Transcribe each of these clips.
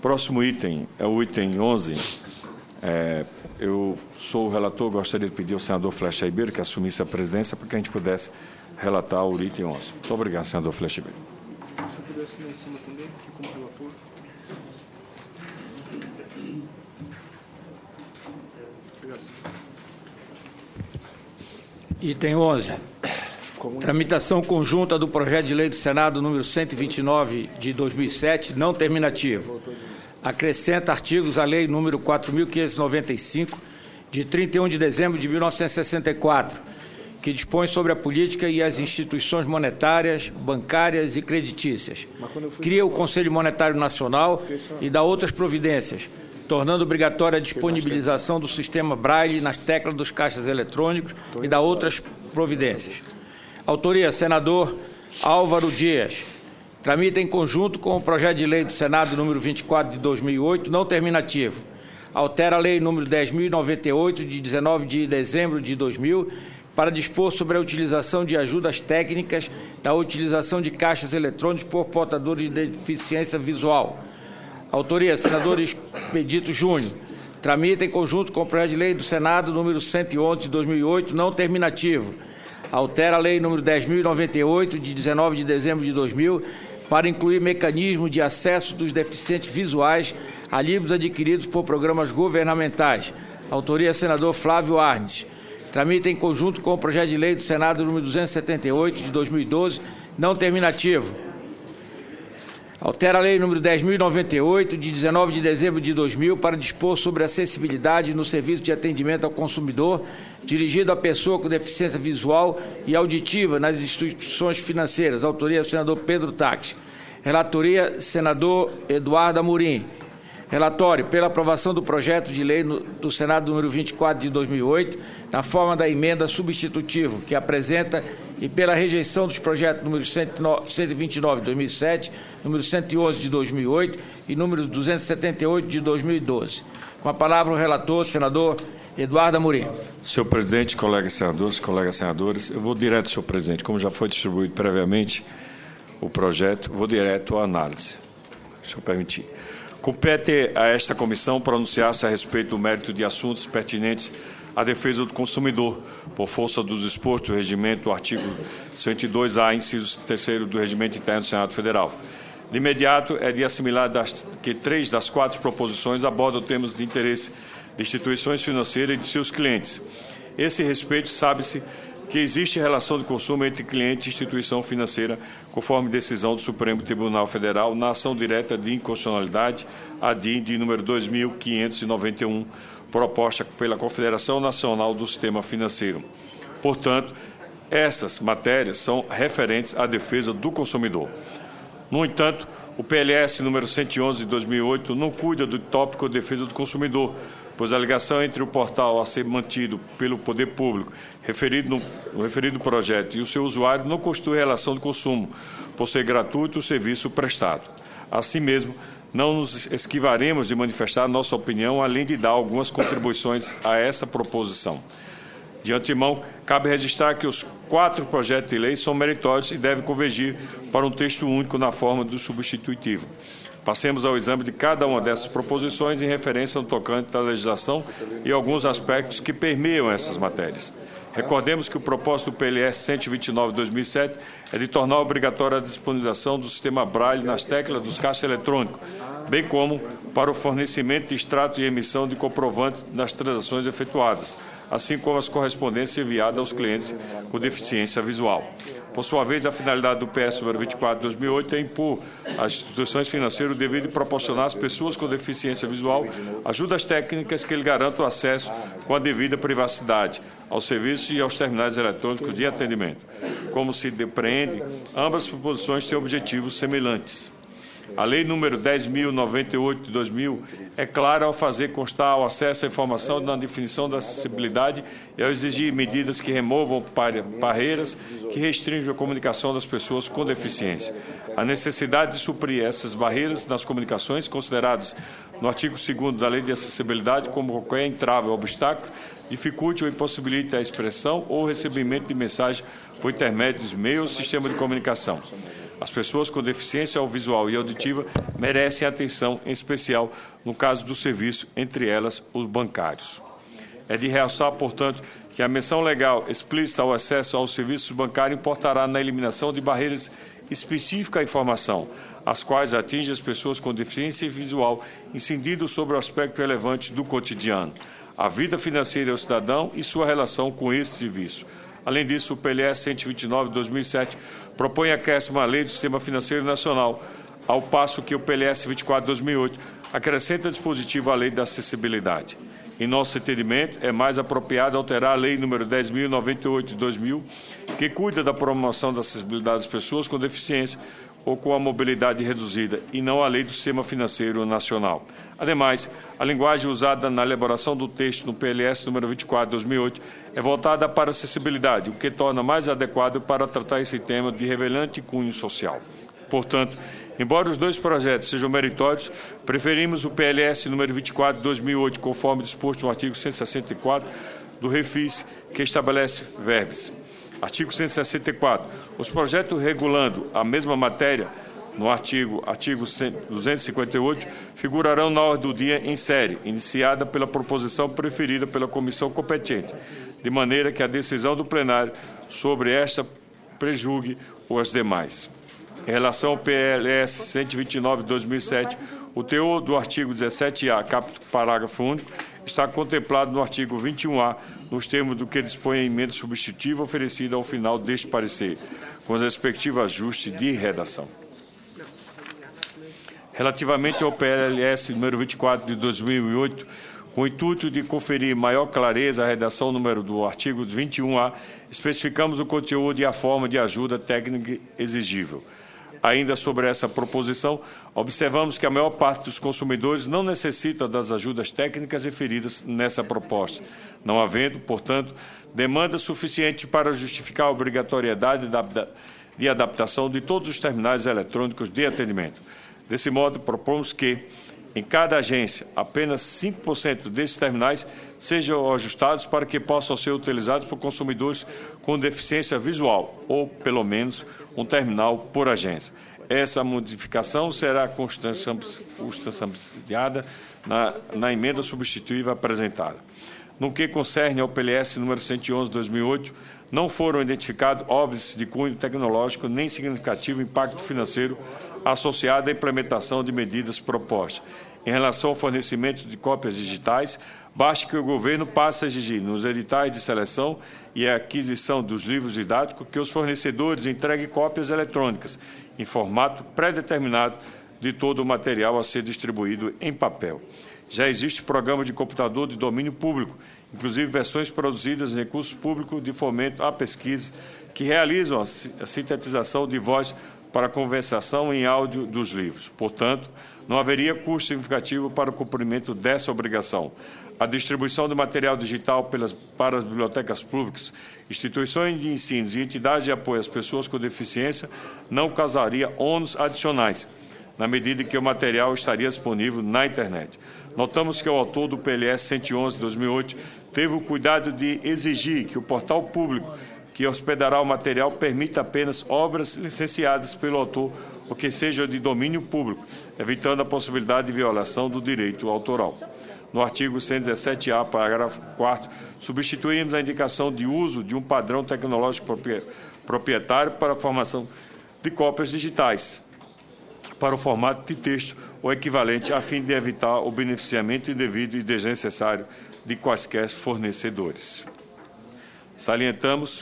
Próximo item é o item 11. Eu sou o relator, gostaria de pedir ao senador Flecha Ribeiro que assumisse a presidência para que a gente pudesse relatar o item 11. Muito obrigado, senador Flecha Ribeiro. Se eu puder assinar em cima também, aqui como relator. Obrigado, senhor. Item 11. Tramitação conjunta do projeto de lei do Senado número 129 de 2007, não terminativo. Acrescenta artigos à lei número 4.595 de 31 de dezembro de 1964, que dispõe sobre a política e as instituições monetárias, bancárias e creditícias. Cria o Conselho Monetário Nacional e dá outras providências, tornando obrigatória a disponibilização do sistema Braille nas teclas dos caixas eletrônicos e dá outras providências. Autoria, senador Álvaro Dias. Tramita em conjunto com o projeto de lei do Senado número 24 de 2008, não terminativo. Altera a lei número 10.098 de 19 de dezembro de 2000 para dispor sobre a utilização de ajudas técnicas da utilização de caixas eletrônicos por portadores de deficiência visual. Autoria, senador Expedito Júnior. Tramita em conjunto com o projeto de lei do Senado número 111 de 2008, não terminativo. Altera a lei número 10.098 de 19 de dezembro de 2000 para incluir mecanismos de acesso dos deficientes visuais a livros adquiridos por programas governamentais. Autoria, senador Flávio Arnes. Tramita em conjunto com o projeto de lei do Senado número 278 de 2012, não terminativo. Altera a lei número 10.098 de 19 de dezembro de 2000 para dispor sobre acessibilidade no serviço de atendimento ao consumidor dirigido à pessoa com deficiência visual e auditiva nas instituições financeiras. Autoria, senador Pedro Taques. Relatoria, senador Eduardo Amorim. Relatório pela aprovação do projeto de lei do Senado número 24 de 2008, na forma da emenda substitutiva, que apresenta, e pela rejeição dos projetos número 129 de 2007, número 111 de 2008 e número 278 de 2012. Com a palavra o relator, senador Eduardo Amorim. Senhor presidente, colegas senadores, eu vou direto, senhor presidente, como já foi distribuído previamente o projeto, vou direto à análise, se eu permitir. Compete a esta comissão pronunciar-se a respeito do mérito de assuntos pertinentes à defesa do consumidor, por força do disposto do regimento do artigo 102A, inciso 3º do Regimento Interno do Senado Federal. De imediato, é de assimilar que 3 das 4 proposições abordam temas de interesse de instituições financeiras e de seus clientes. Esse respeito, sabe-se que existe relação de consumo entre cliente e instituição financeira, conforme decisão do Supremo Tribunal Federal na ação direta de inconstitucionalidade, ADIM, de número 2591, proposta pela Confederação Nacional do Sistema Financeiro. Portanto, essas matérias são referentes à defesa do consumidor. No entanto, o PLS número 111 de 2008 não cuida do tópico de defesa do consumidor, pois a ligação entre o portal a ser mantido pelo poder público, no referido projeto, e o seu usuário não constitui relação de consumo, por ser gratuito o serviço prestado. Assim mesmo, não nos esquivaremos de manifestar nossa opinião, além de dar algumas contribuições a essa proposição. De antemão, cabe registrar que os 4 projetos de lei são meritórios e devem convergir para um texto único na forma do substitutivo. Passemos ao exame de cada uma dessas proposições em referência no tocante da legislação e alguns aspectos que permeiam essas matérias. Recordemos que o propósito do PLS 129 de 2007 é de tornar obrigatória a disponibilização do sistema Braille nas teclas dos caixas eletrônicos, bem como para o fornecimento de extrato e emissão de comprovantes das transações efetuadas, assim como as correspondências enviadas aos clientes com deficiência visual. Por sua vez, a finalidade do PS número 24 de 2008 é impor às instituições financeiras o dever de proporcionar às pessoas com deficiência visual ajudas técnicas que lhe garantam acesso com a devida privacidade aos serviços e aos terminais eletrônicos de atendimento. Como se depreende, ambas as proposições têm objetivos semelhantes. A Lei número 10.098 de 2000 é clara ao fazer constar o acesso à informação na definição da acessibilidade e ao exigir medidas que removam barreiras que restringem a comunicação das pessoas com deficiência. A necessidade de suprir essas barreiras nas comunicações, consideradas no artigo 2º da Lei de Acessibilidade como qualquer entrave ou obstáculo, dificulte ou impossibilite a expressão ou o recebimento de mensagem por intermédio dos meios ou sistema de comunicação. As pessoas com deficiência visual e auditiva merecem atenção em especial no caso do serviço, entre elas os bancários. É de realçar, portanto, que a menção legal explícita ao acesso aos serviços bancários importará na eliminação de barreiras específicas à informação, as quais atingem as pessoas com deficiência visual, incidindo sobre o aspecto relevante do cotidiano, a vida financeira do cidadão e sua relação com esse serviço. Além disso, o PLS 129 de 2007 propõe acréscimo à Lei do Sistema Financeiro Nacional, ao passo que o PLS 24 de 2008 acrescenta dispositivo à Lei da Acessibilidade. Em nosso entendimento, é mais apropriado alterar a Lei nº 10.098 de 2000, que cuida da promoção da acessibilidade das pessoas com deficiência ou com a mobilidade reduzida, e não a Lei do Sistema Financeiro Nacional. Ademais, a linguagem usada na elaboração do texto no PLS nº 24 de 2008 é voltada para a acessibilidade, o que torna mais adequado para tratar esse tema de relevante cunho social. Portanto, embora os dois projetos sejam meritórios, preferimos o PLS número 24 de 2008, conforme disposto no artigo 164 do Refis, que estabelece verbes. Artigo 164. Os projetos regulando a mesma matéria, no artigo 258, figurarão na ordem do dia em série, iniciada pela proposição preferida pela comissão competente, de maneira que a decisão do plenário sobre esta prejulgue os demais. Em relação ao PLS 129 de 2007, o teor do artigo 17A, capítulo parágrafo único, está contemplado no artigo 21A, nos termos do que dispõe a emenda substitutiva oferecida ao final deste parecer, com os respectivos ajustes de redação. Relativamente ao PLS número 24 de 2008, com o intuito de conferir maior clareza à redação número do artigo 21A, especificamos o conteúdo e a forma de ajuda técnica exigível. Ainda sobre essa proposição, observamos que a maior parte dos consumidores não necessita das ajudas técnicas referidas nessa proposta, não havendo, portanto, demanda suficiente para justificar a obrigatoriedade de adaptação de todos os terminais eletrônicos de atendimento. Desse modo, propomos que, em cada agência, apenas 5% desses terminais sejam ajustados para que possam ser utilizados por consumidores com deficiência visual, ou, pelo menos, um terminal por agência. Essa modificação será constanciada na emenda substitutiva apresentada. No que concerne ao PLS número 111 de 2008, não foram identificados óbices de cunho tecnológico nem significativo impacto financeiro associado à implementação de medidas propostas. Em relação ao fornecimento de cópias digitais, basta que o governo passe a exigir nos editais de seleção e aquisição dos livros didáticos que os fornecedores entreguem cópias eletrônicas em formato pré-determinado de todo o material a ser distribuído em papel. Já existe programa de computador de domínio público, inclusive versões produzidas em recursos públicos de fomento à pesquisa, que realizam a sintetização de voz para a conversação em áudio dos livros. Portanto, não haveria custo significativo para o cumprimento dessa obrigação. A distribuição do material digital para as bibliotecas públicas, instituições de ensino e entidades de apoio às pessoas com deficiência não causaria ônus adicionais, na medida em que o material estaria disponível na internet. Notamos que o autor do PLS 111 de 2008 teve o cuidado de exigir que o portal público que hospedará o material permita apenas obras licenciadas pelo autor ou que sejam de domínio público, evitando a possibilidade de violação do direito autoral. No artigo 117-A, parágrafo 4º, substituímos a indicação de uso de um padrão tecnológico proprietário para a formação de cópias digitais, para o formato de texto ou equivalente, a fim de evitar o beneficiamento indevido e desnecessário de quaisquer fornecedores. Salientamos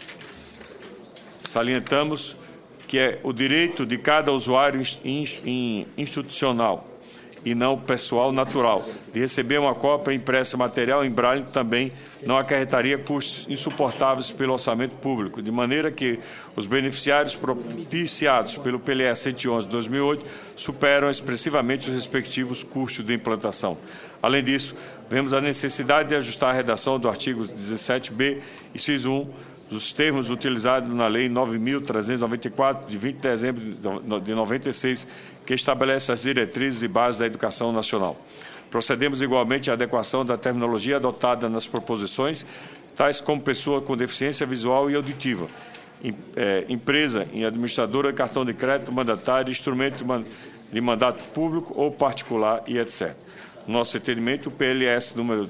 que é o direito de cada usuário institucional e não pessoal natural de receber uma cópia impressa material em braille também não acarretaria custos insuportáveis pelo orçamento público, de maneira que os beneficiários propiciados pelo PLS 111 de 2008 superam expressivamente os respectivos custos de implantação. Além disso, vemos a necessidade de ajustar a redação do artigo 17b, inciso 1, dos termos utilizados na Lei 9.394, de 20 de dezembro de 96, que estabelece as diretrizes e bases da educação nacional. Procedemos igualmente à adequação da terminologia adotada nas proposições, tais como pessoa com deficiência visual e auditiva, empresa em administradora de cartão de crédito, mandatário, instrumento de mandato público ou particular e etc. No nosso entendimento, o PLS número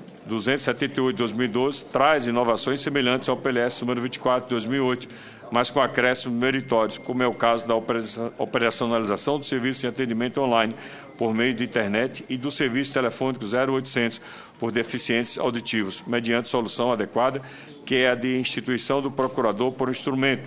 278 de 2012 traz inovações semelhantes ao PLS número 24 de 2008, mas com acréscimos meritórios, como é o caso da operacionalização do serviço de atendimento online por meio de internet e do serviço telefônico 0800 por deficientes auditivos, mediante solução adequada, que é a de instituição do procurador por instrumento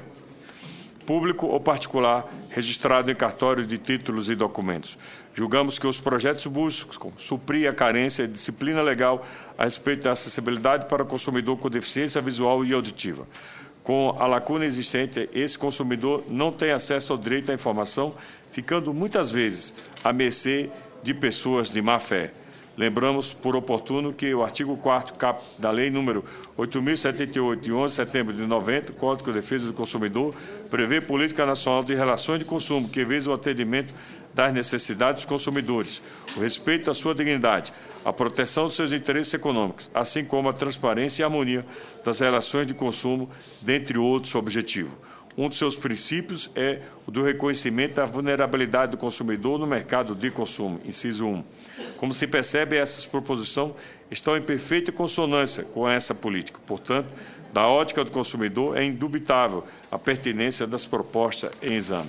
público ou particular registrado em cartório de títulos e documentos. Julgamos que os projetos buscam suprir a carência de disciplina legal a respeito da acessibilidade para o consumidor com deficiência visual e auditiva. Com a lacuna existente, esse consumidor não tem acesso ao direito à informação, ficando muitas vezes à mercê de pessoas de má fé. Lembramos por oportuno que o artigo 4º caput da Lei nº 8.078, de 11 de setembro de 90, Código de Defesa do Consumidor, prevê política nacional de relações de consumo que visa o atendimento das necessidades dos consumidores, o respeito à sua dignidade, a proteção dos seus interesses econômicos, assim como a transparência e a harmonia das relações de consumo, dentre outros objetivos. Um dos seus princípios é o do reconhecimento da vulnerabilidade do consumidor no mercado de consumo, inciso 1. Como se percebe, essas proposições estão em perfeita consonância com essa política. Portanto, da ótica do consumidor, é indubitável a pertinência das propostas em exame.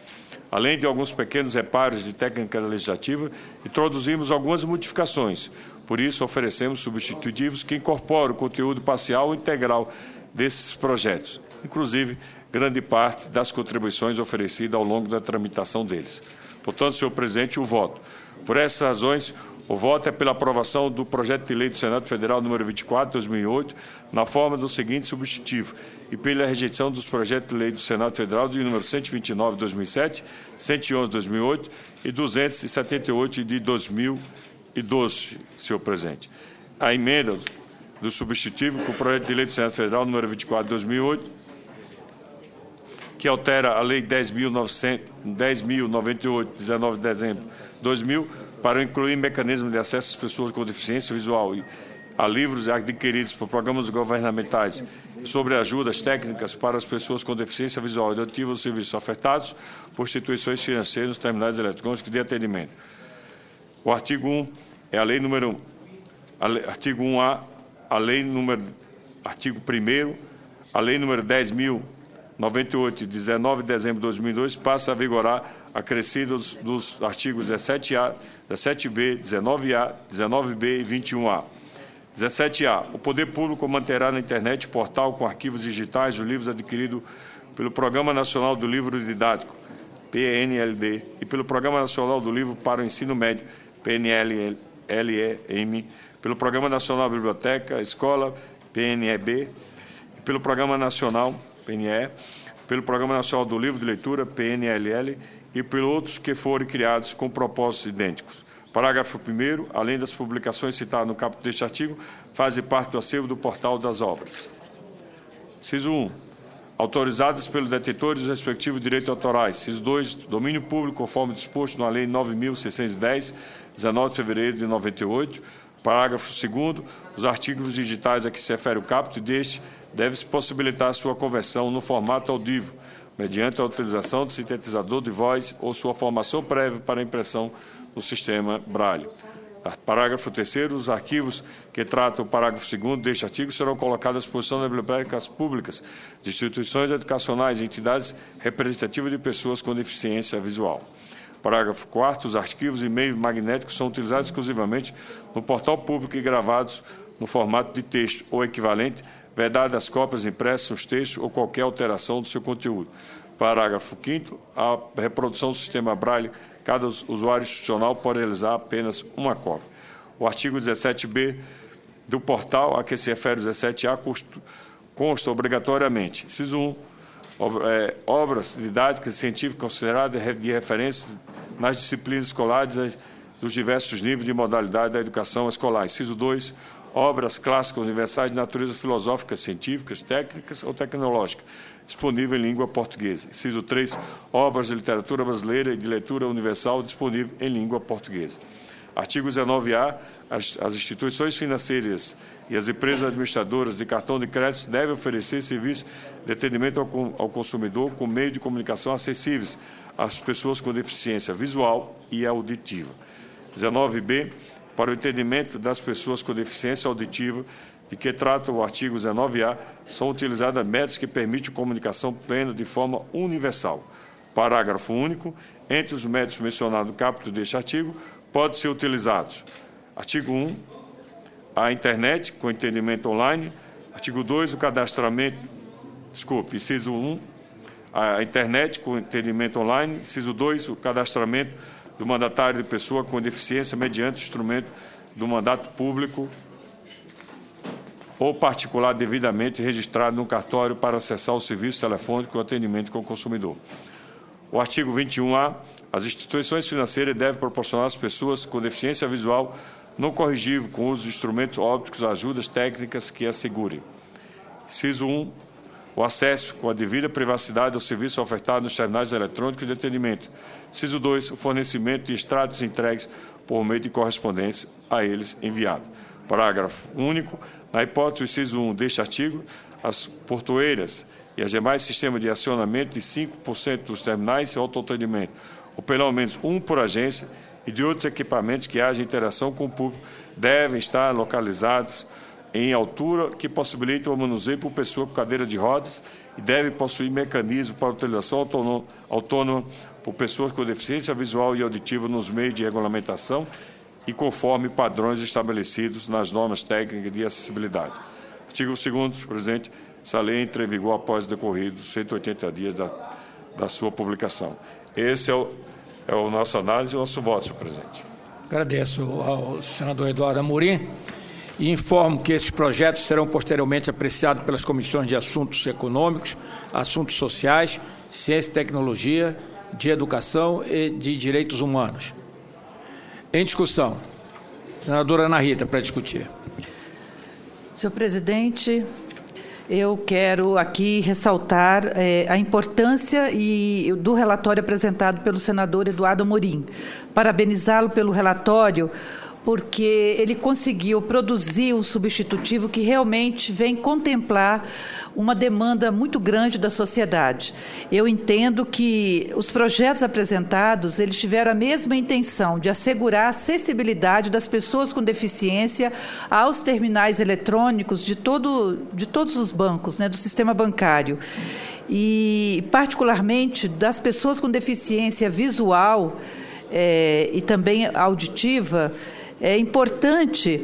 Além de alguns pequenos reparos de técnica legislativa, introduzimos algumas modificações. Por isso, oferecemos substitutivos que incorporam o conteúdo parcial ou integral desses projetos, inclusive grande parte das contribuições oferecidas ao longo da tramitação deles. Portanto, senhor presidente, o voto. Por essas razões, o voto é pela aprovação do projeto de lei do Senado Federal número 24, de 2008, na forma do seguinte substitutivo, e pela rejeição dos projetos de lei do Senado Federal de número 129, de 2007, 111, de 2008 e 278, de 2012, senhor presidente. A emenda do substitutivo com o projeto de lei do Senado Federal número 24, de 2008, que altera a Lei 10.098, 19 de dezembro de 2000, para incluir mecanismos de acesso às pessoas com deficiência visual a livros adquiridos por programas governamentais sobre ajudas técnicas para as pessoas com deficiência visual e auditiva dos serviços ofertados por instituições financeiras nos terminais eletrônicos de atendimento. O artigo 1 é a lei número 1. Artigo 1A, a lei número... Artigo 1º, a lei número 10.098, de 19 de dezembro de 2002, passa a vigorar acrescidos dos artigos 17A, 17B, 19A, 19B e 21A. 17A. O poder público manterá na internet portal com arquivos digitais os livros adquiridos pelo Programa Nacional do Livro Didático, PNLD, e pelo Programa Nacional do Livro para o Ensino Médio, PNLEM, pelo Programa Nacional da Biblioteca, Escola, PNEB, e pelo Programa Nacional, PNE, pelo Programa Nacional do Livro de Leitura, PNLL, e por outros que forem criados com propósitos idênticos. Parágrafo 1º, além das publicações citadas no caput deste artigo, fazem parte do acervo do portal das obras. Inciso 1. Autorizadas pelos detentores dos respectivos direitos autorais. Inciso 2. Domínio público, conforme disposto na Lei 9.610, 19 de fevereiro de 98. Parágrafo 2º. Os artigos digitais a que se refere o caput deste deve-se possibilitar sua conversão no formato audível, mediante a utilização do sintetizador de voz ou sua formação prévia para impressão no sistema Braille. Parágrafo 3º. Os arquivos que tratam o parágrafo 2º deste artigo serão colocados à disposição das bibliotecas públicas, de instituições educacionais e entidades representativas de pessoas com deficiência visual. Parágrafo 4º. Os arquivos e meios magnéticos são utilizados exclusivamente no portal público e gravados no formato de texto ou equivalente, vedadas as cópias impressas nos textos ou qualquer alteração do seu conteúdo. Parágrafo 5º. A reprodução do sistema Braille, cada usuário institucional pode realizar apenas uma cópia. O artigo 17b do portal a que se refere o 17A consta obrigatoriamente. Inciso 1. Obras didáticas e científicas consideradas de referência nas disciplinas escolares dos diversos níveis de modalidade da educação escolar. Inciso 2. Obras clássicas universais de natureza filosófica, científicas, técnicas ou tecnológica, disponível em língua portuguesa. Inciso 3. Obras de literatura brasileira e de leitura universal disponível em língua portuguesa. Artigo 19A. As instituições financeiras e as empresas administradoras de cartão de crédito devem oferecer serviços de atendimento ao consumidor com meios de comunicação acessíveis às pessoas com deficiência visual e auditiva. 19B. Para o entendimento das pessoas com deficiência auditiva, de que trata o artigo 19A, são utilizadas métodos que permitem comunicação plena de forma universal. Parágrafo único. Entre os métodos mencionados no caput deste artigo, podem ser utilizados: artigo 1, a internet com entendimento online. Artigo 2, o cadastramento, inciso 1, a internet com entendimento online. Inciso 2, o cadastramento do mandatário de pessoa com deficiência mediante instrumento do mandato público ou particular devidamente registrado no cartório para acessar o serviço telefônico e atendimento com o consumidor. O artigo 21A, as instituições financeiras devem proporcionar às pessoas com deficiência visual não corrigível com uso de instrumentos ópticos ajudas técnicas que assegurem. Inciso 1, o acesso com a devida privacidade ao serviço ofertado nos terminais eletrônicos de atendimento. Inciso 2, o fornecimento de extratos entregues por meio de correspondência a eles enviado. Parágrafo único. Na hipótese do inciso 1 deste artigo, as portoeiras e os demais sistemas de acionamento de 5% dos terminais de autoatendimento, ou pelo menos um por agência, e de outros equipamentos que haja interação com o público, devem estar localizados em altura que possibilite o manuseio por pessoa com cadeira de rodas e devem possuir mecanismo para utilização autônoma por pessoas com deficiência visual e auditiva nos meios de regulamentação e conforme padrões estabelecidos nas normas técnicas de acessibilidade. Artigo 2º, presidente, essa lei entra em vigor após decorridos 180 dias da sua publicação. Esse é o nosso análise e o nosso voto, senhor presidente. Agradeço ao senador Eduardo Amorim e informo que esses projetos serão posteriormente apreciados pelas comissões de assuntos econômicos, assuntos sociais, ciência e tecnologia, de educação e de direitos humanos. Em discussão. Senadora Ana Rita, para discutir. Senhor presidente, eu quero aqui ressaltar a importância do relatório apresentado pelo senador Eduardo Amorim. Parabenizá-lo pelo relatório, porque ele conseguiu produzir um substitutivo que realmente vem contemplar uma demanda muito grande da sociedade. Eu entendo que os projetos apresentados, eles tiveram a mesma intenção de assegurar a acessibilidade das pessoas com deficiência aos terminais eletrônicos de todos os bancos, né, do sistema bancário. E, particularmente, das pessoas com deficiência visual e também auditiva, é importante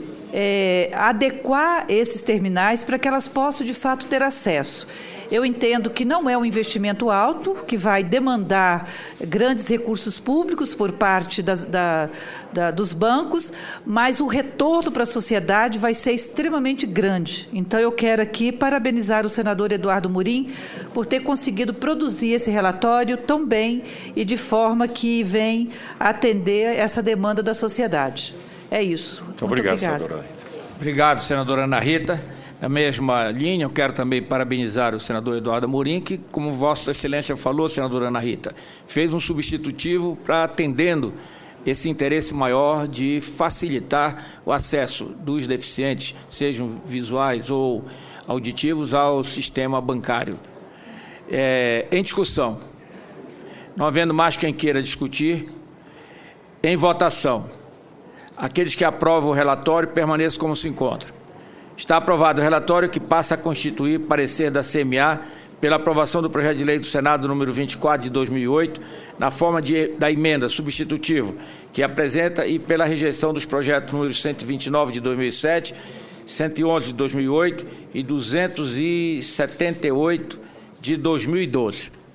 adequar esses terminais para que elas possam, de fato, ter acesso. Eu entendo que não é um investimento alto, que vai demandar grandes recursos públicos por parte dos bancos, mas o retorno para a sociedade vai ser extremamente grande. Então, eu quero aqui parabenizar o senador Eduardo Amorim por ter conseguido produzir esse relatório tão bem e de forma que vem atender essa demanda da sociedade. É isso. Muito obrigado, senadora Rita. Obrigado, senadora Ana Rita. Na mesma linha, eu quero também parabenizar o senador Eduardo Amorim, que, como Vossa Excelência falou, senadora Ana Rita, fez um substitutivo para atendendo esse interesse maior de facilitar o acesso dos deficientes, sejam visuais ou auditivos, ao sistema bancário. Em discussão. Não havendo mais quem queira discutir, em votação. Aqueles que aprovam o relatório permaneçam como se encontram. Está aprovado o relatório, que passa a constituir parecer da CMA pela aprovação do projeto de lei do Senado número 24 de 2008, na forma da emenda substitutiva que apresenta, e pela rejeição dos projetos números 129 de 2007, 111 de 2008 e 278 de 2012.